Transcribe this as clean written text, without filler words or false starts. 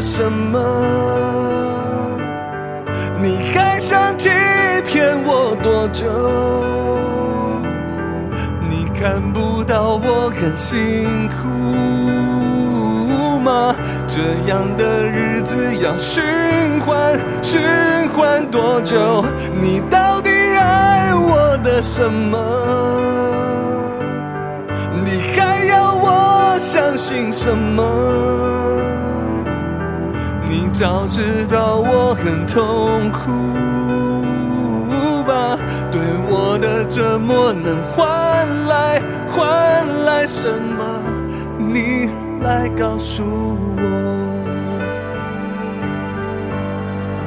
什么？你还想欺骗我多久？你看不到我很辛苦吗？这样的日子要循环多久？你到底爱我的什么？你还要我相信什么？你早知道我很痛苦吧？对我的折磨能换来什么？你来告诉我。